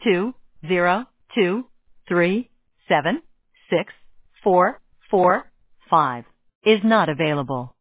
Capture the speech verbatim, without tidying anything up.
two zero two three seven six four four five is not available.